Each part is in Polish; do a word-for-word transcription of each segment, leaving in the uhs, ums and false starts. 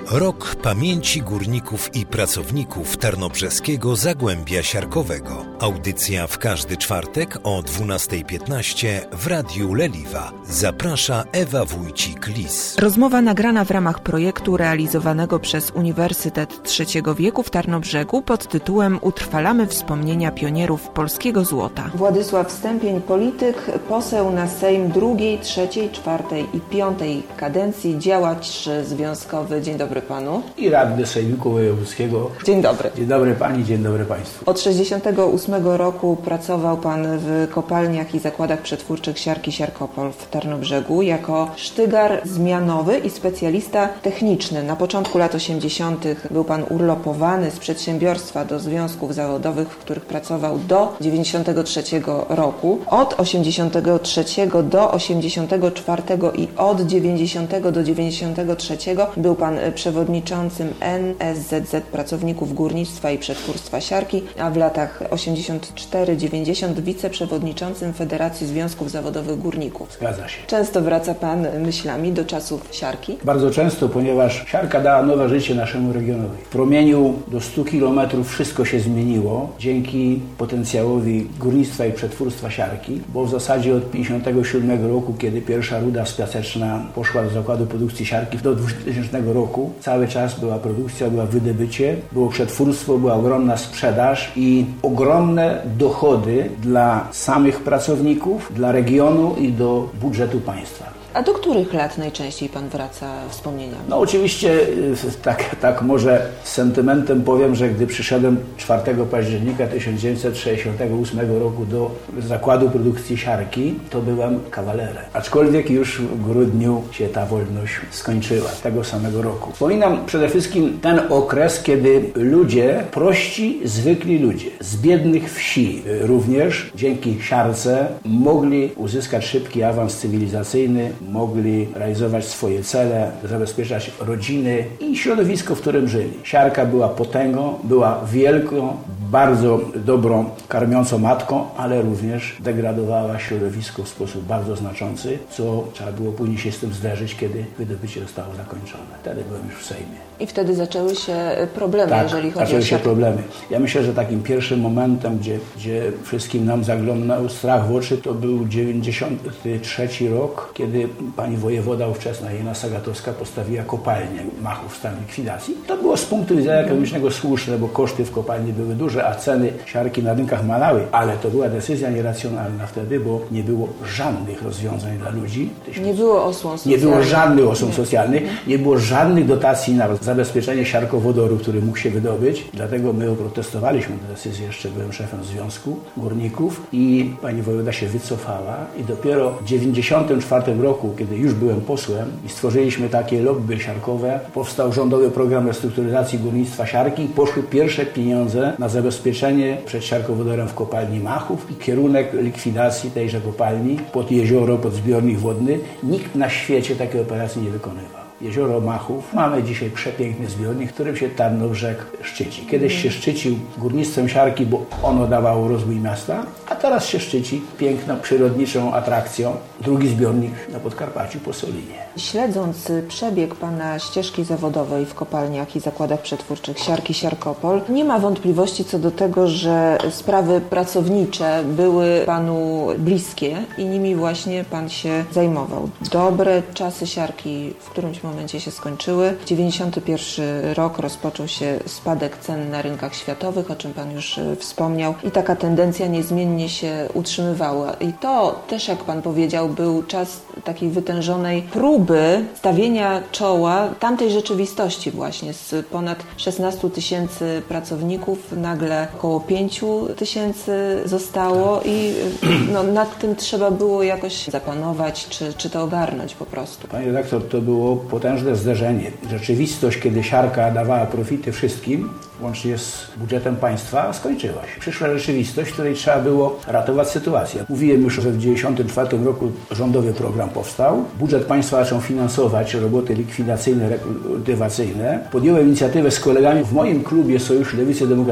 Rok Pamięci Górników i Pracowników Tarnobrzeskiego Zagłębia Siarkowego. Audycja w każdy czwartek o dwunasta piętnaście w Radiu Leliwa. Zaprasza Ewa Wójcik-Lis. Rozmowa nagrana w ramach projektu realizowanego przez Uniwersytet Trzeciego Wieku w Tarnobrzegu pod tytułem Utrwalamy wspomnienia pionierów polskiego złota. Władysław Stępień, polityk, poseł na Sejm drugiej, trzeciej, czwartej i piątej kadencji, działacz związkowy. Dzień dobry panu. I radny Sejmiku Wojewódzkiego. Dzień dobry. Dzień dobry pani, dzień dobry państwu. Od sześćdziesiątego ósmego roku pracował pan w kopalniach i zakładach przetwórczych Siarki Siarkopol w Tarnobrzegu jako sztygar zmianowy i specjalista techniczny. Na początku lat osiemdziesiątych był pan urlopowany z przedsiębiorstwa do związków zawodowych, w których pracował do dziewięćdziesiątego trzeciego roku. Od osiemdziesiątego trzeciego do osiemdziesiątego czwartego i od dziewięćdziesiątego do dziewięćdziesiątego trzeciego był pan przewodniczącym N S Z Z Pracowników Górnictwa i Przetwórstwa Siarki, a w latach osiemdziesiątym czwartym do dziewięćdziesiątego wiceprzewodniczącym Federacji Związków Zawodowych Górników. Zgadza się. Często wraca pan myślami do czasów Siarki? Bardzo często, ponieważ Siarka dała nowe życie naszemu regionowi. W promieniu do stu kilometrów wszystko się zmieniło dzięki potencjałowi górnictwa i przetwórstwa Siarki, bo w zasadzie od pięćdziesiątego siódmego roku, kiedy pierwsza ruda spiaseczna poszła do zakładu produkcji siarki, do dwutysięcznego roku cały czas była produkcja, była wydobycie, było przetwórstwo, była ogromna sprzedaż i ogromne dochody dla samych pracowników, dla regionu i do budżetu państwa. A do których lat najczęściej pan wraca wspomnieniami? No oczywiście tak, tak może z sentymentem powiem, że gdy przyszedłem czwartego października tysiąc dziewięćset sześćdziesiątego ósmego roku do zakładu produkcji siarki, to byłem kawalerem. Aczkolwiek już w grudniu się ta wolność skończyła, tego samego roku. Wspominam przede wszystkim ten okres, kiedy ludzie, prości, zwykli ludzie z biednych wsi również dzięki siarce mogli uzyskać szybki awans cywilizacyjny, mogli realizować swoje cele, zabezpieczać rodziny i środowisko, w którym żyli. Siarka była potęgą, była wielką, bardzo dobrą, karmiącą matką, ale również degradowała środowisko w sposób bardzo znaczący, co trzeba było później się z tym zderzyć, kiedy wydobycie zostało zakończone. Wtedy byłem już w Sejmie. I wtedy zaczęły się problemy, tak, jeżeli chodzi zaczęły o się problemy. Ja myślę, że takim pierwszym momentem, gdzie, gdzie wszystkim nam zaglądał strach w oczy, to był dziewięćdziesiąty trzeci rok, kiedy pani wojewoda ówczesna Jena Sagatowska postawiła kopalnię Machów w stan likwidacji. To było z punktu widzenia ekonomicznego słuszne, bo koszty w kopalni były duże, a ceny siarki na rynkach malały, ale to była decyzja nieracjonalna wtedy, bo nie było żadnych rozwiązań dla ludzi. Nie było osłon socjalnych. Nie było żadnych osłon socjalnych, nie było żadnych dotacji na zabezpieczenie siarkowodoru, który mógł się wydobyć. Dlatego my protestowaliśmy tę decyzję, jeszcze byłem szefem Związku Górników i pani wojewoda się wycofała i dopiero w dziewięćdziesiątym czwartym roku, kiedy już byłem posłem i stworzyliśmy takie lobby siarkowe, powstał rządowy program restrukturyzacji górnictwa siarki i poszły pierwsze pieniądze na zabezpieczenie przed siarkowodorem w kopalni Machów i kierunek likwidacji tejże kopalni pod jezioro, pod zbiornik wodny. Nikt na świecie takiej operacji nie wykonywał. Jezioro Machów. Mamy dzisiaj przepiękny zbiornik, którym się Tarnobrzeg szczyci. Kiedyś się szczycił górnictwem siarki, bo ono dawało rozwój miasta, a teraz się szczyci piękną, przyrodniczą atrakcją. Drugi zbiornik na Podkarpaciu po Solinie. Śledząc przebieg pana ścieżki zawodowej w kopalniach i zakładach przetwórczych Siarki Siarkopol, nie ma wątpliwości co do tego, że sprawy pracownicze były panu bliskie i nimi właśnie pan się zajmował. Dobre czasy siarki w którymś momencie się skończyły. dziewięćdziesiąty pierwszy rok rozpoczął się spadek cen na rynkach światowych, o czym pan już wspomniał, i taka tendencja niezmiennie się utrzymywała. I to też, jak pan powiedział, był czas takiej wytężonej próby stawienia czoła tamtej rzeczywistości właśnie. Z ponad szesnastu tysięcy pracowników nagle około pięciu tysięcy zostało i no, nad tym trzeba było jakoś zapanować, czy, czy to ogarnąć po prostu. Panie redaktor, to było potężne zderzenie. Rzeczywistość, kiedy siarka dawała profity wszystkim, łącznie z budżetem państwa, skończyła się. Przyszła rzeczywistość, w której trzeba było ratować sytuację. Mówiłem już, że w tysiąc dziewięćset dziewięćdziesiątym czwartym roku rządowy program powstał. Budżet państwa zaczął finansować roboty likwidacyjne, rekultywacyjne. Podjąłem inicjatywę z kolegami w moim klubie Sojuszu Lewicy Demokratycznej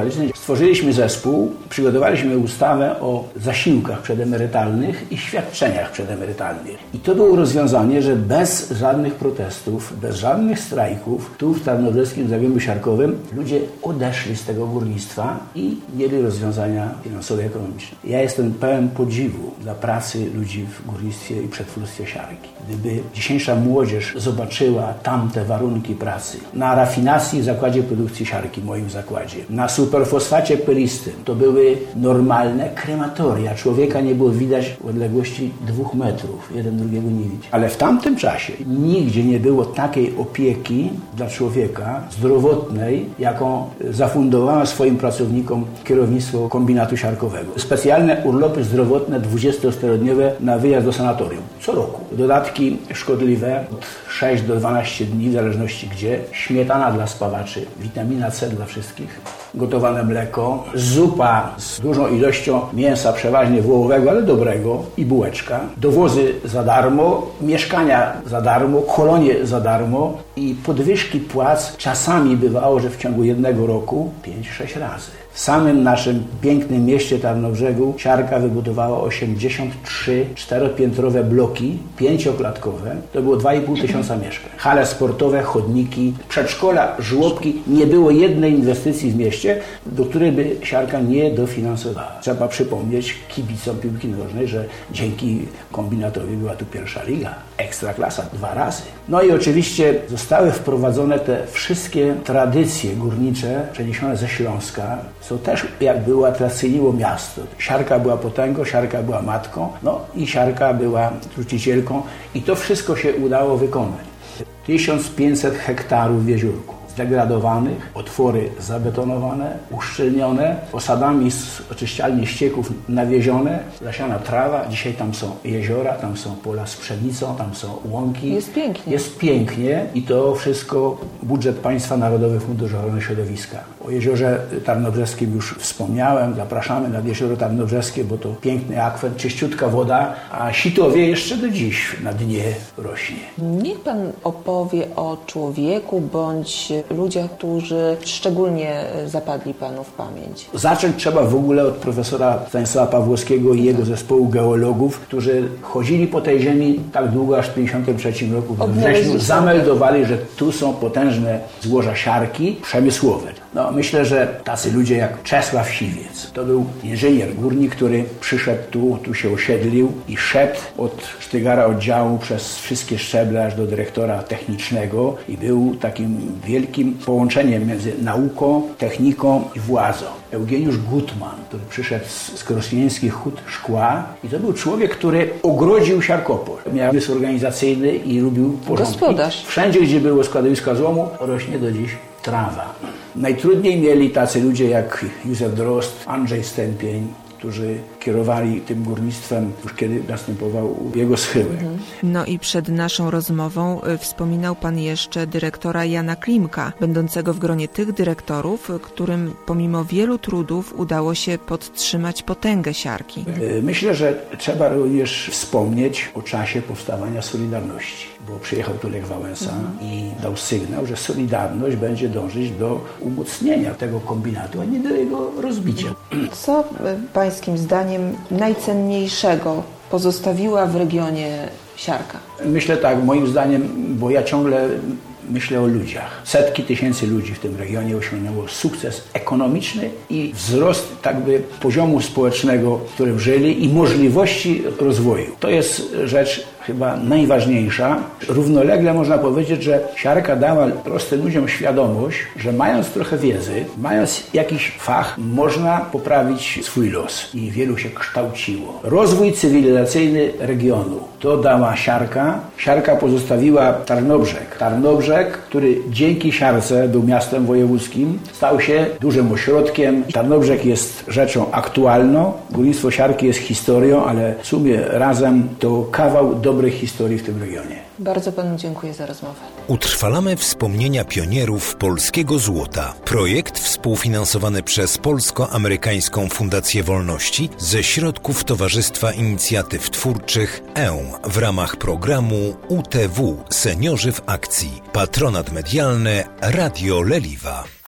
Stworzyliśmy zespół, przygotowaliśmy ustawę o zasiłkach przedemerytalnych i świadczeniach przedemerytalnych. I to było rozwiązanie, że bez żadnych protestów, bez żadnych strajków, tu w Tarnobrzeskim Zagłębiu Siarkowym ludzie odeszli z tego górnictwa i mieli rozwiązania finansowe, ekonomiczne. Ja jestem pełen podziwu dla pracy ludzi w górnictwie i przetwórstwie siarki. Gdyby dzisiejsza młodzież zobaczyła tamte warunki pracy na rafinacji w zakładzie produkcji siarki, w moim zakładzie, na superfosfacie pelistym, to były normalne krematoria. Człowieka nie było widać w odległości dwóch metrów. Jeden drugiego nie widzi. Ale w tamtym czasie nigdzie nie było takiej opieki dla człowieka zdrowotnej, jaką zafundowano swoim pracownikom kierownictwo kombinatu siarkowego. Specjalne urlopy zdrowotne dwudziestoczterodniowe na wyjazd do sanatorium. Co roku. Dodatki szkodliwe od sześć do dwunastu dni, w zależności gdzie. Śmietana dla spawaczy, witamina C dla wszystkich, gotowane mleko, zupa z dużą ilością mięsa, przeważnie wołowego, ale dobrego, i bułeczka. Dowozy za darmo, mieszkania za darmo, kolonie za darmo i podwyżki płac czasami bywało, że w ciągu jednego roku pięć sześć razy. W samym naszym pięknym mieście Tarnobrzegu siarka wybudowała osiemdziesiąt trzy czteropiętrowe bloki, pięcioklatkowe. To było dwa i pół tysiąca mieszkań. Hale sportowe, chodniki, przedszkola, żłobki. Nie było jednej inwestycji w mieście, do której by siarka nie dofinansowała. Trzeba przypomnieć kibicom piłki nożnej, że dzięki kombinatowi była tu pierwsza liga. Ekstraklasa dwa razy. No i oczywiście zostały wprowadzone te wszystkie tradycje górnicze przeniesione ze Śląska, co też jakby uatrakcyjniło miasto. Siarka była potęgą, siarka była matką, no i siarka była trucicielką i to wszystko się udało wykonać. tysiąc pięćset hektarów w Jeziórku. Zdegradowanych, otwory zabetonowane, uszczelnione, osadami z oczyszczalni ścieków nawiezione, zasiana trawa, dzisiaj tam są jeziora, tam są pola z pszenicą, tam są łąki. Jest pięknie. Jest pięknie i to wszystko budżet państwa, Narodowy Fundusz Ochrony Środowiska. O jeziorze Tarnobrzeskim już wspomniałem, zapraszamy nad jezioro Tarnobrzeskie, bo to piękny akwen, czyściutka woda, a sitowie jeszcze do dziś na dnie rośnie. Niech pan opowie o człowieku bądź ludziach, którzy szczególnie zapadli panu w pamięć. Zacząć trzeba w ogóle od profesora Stanisława Pawłowskiego i jego zespołu geologów, którzy chodzili po tej ziemi tak długo, aż w tysiąc dziewięćset pięćdziesiątym trzecim roku we wrześniu zameldowali, że tu są potężne złoża siarki przemysłowe. No, myślę, że tacy ludzie jak Czesław Siwiec, to był inżynier górnik, który przyszedł tu, tu się osiedlił i szedł od sztygara oddziału przez wszystkie szczeble aż do dyrektora technicznego i był takim wielkim połączeniem między nauką, techniką i władzą. Eugeniusz Gutman, który przyszedł z krośnieńskich hut szkła i to był człowiek, który ogrodził Siarkopol. Miał rys organizacyjny i lubił porządki. Gospodarz. Wszędzie, gdzie było składowiska złomu, rośnie do dziś trawa. Najtrudniej mieli tacy ludzie jak Józef Drozd, Andrzej Stępień, którzy kierowali tym górnictwem już kiedy następował jego schyłek. No i przed naszą rozmową wspominał pan jeszcze dyrektora Jana Klimka, będącego w gronie tych dyrektorów, którym pomimo wielu trudów udało się podtrzymać potęgę siarki. Myślę, że trzeba również wspomnieć o czasie powstawania Solidarności, bo przyjechał tu Lech Wałęsa mhm. i dał sygnał, że Solidarność będzie dążyć do umocnienia tego kombinatu, a nie do jego rozbicia. Co pańskim zdaniem najcenniejszego pozostawiła w regionie siarka? Myślę tak, moim zdaniem, bo ja ciągle myślę o ludziach. Setki tysięcy ludzi w tym regionie osiągnęło sukces ekonomiczny i wzrost tak by poziomu społecznego, w którym żyli i możliwości rozwoju. To jest rzecz chyba najważniejsza. Równolegle można powiedzieć, że siarka dała prostym ludziom świadomość, że mając trochę wiedzy, mając jakiś fach, można poprawić swój los. I wielu się kształciło. Rozwój cywilizacyjny regionu to dała siarka. Siarka pozostawiła Tarnobrzeg. Tarnobrzeg, który dzięki siarce był miastem wojewódzkim, stał się dużym ośrodkiem. Tarnobrzeg jest rzeczą aktualną. Górnictwo siarki jest historią, ale w sumie razem to kawał dobrej historii w tym regionie. Bardzo panu dziękuję za rozmowę. Utrwalamy wspomnienia pionierów polskiego złota. Projekt współfinansowany przez Polsko-Amerykańską Fundację Wolności ze środków Towarzystwa Inicjatyw Twórczych E U w ramach programu U T W Seniorzy w Akcji. Patronat medialny Radio Leliwa.